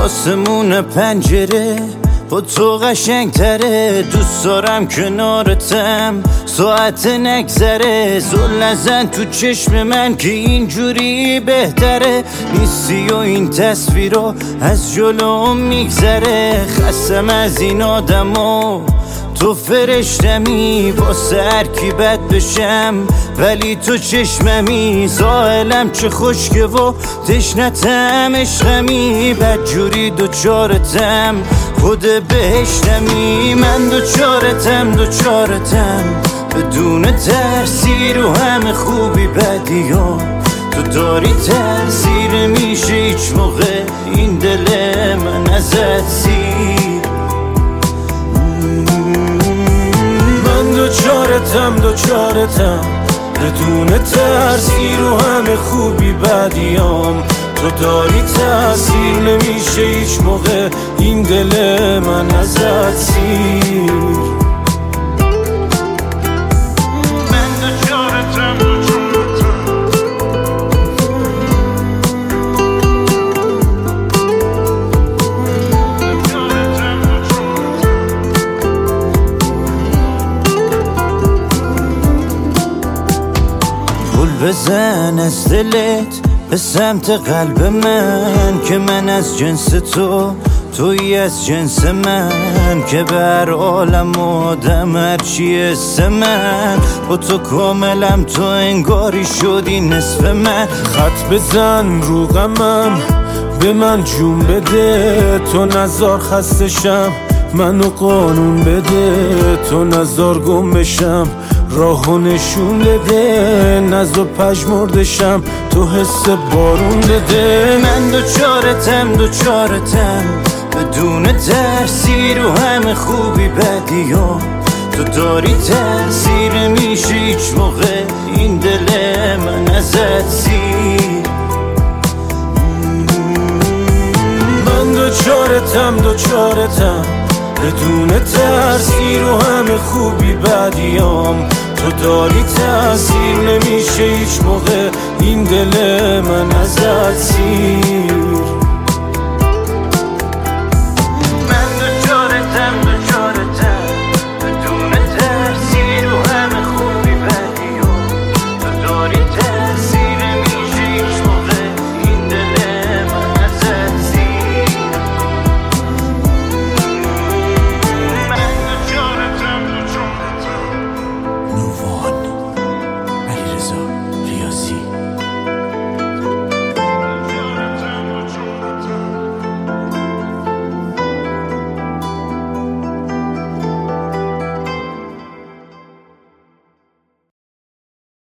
آسمون پنجره با تو قشنگ تره، دوست دارم کنارتم ساعت نگذره، زل نزن تو چشم من که اینجوری بهتره، نیستی و این تصویرها از جلوم میگذره، خستم از این آدما تو فرشتمی، واسه هر کی بد بشم ولی تو چشممی، ساحلم چه خشکه و تشنتم عشقمی، بدجوری دوچارتم خود بهشتمی، من دوچارتم بدون ترسی رو همه خوبی بدیام، تو داری تاثیر میشه هیچ موقع این دل من ازت سیر، من دوچارتم بدون ترسی رو همه خوبی بدیام، تو داری تاثیر نمیشه هیچ موقع این دل من ازت سیر، بزن از دلت به سمت قلب من، که من از جنس توی از جنس من، که بر عالم آدم هرچی اسم من، با تو کاملم تو انگاری شدی نصف من، خط بزن رو غمم به من جون بده، تو نزار خستشم منو قانون بده، تو نزار گم بشم راهو نشون بده، نزو پژمردشم تو حس بارون بده، من دوچارتم بدون ترسی رو همه خوبی بدیام، تو داری تاثیر میشه هیچ موقع این دل من ازت سیر، من دوچارتم بدون ترسی رو همه خوبی بدیام، تو داری تاثیر نمیشه هیچ موقع این دل من ازت سیر.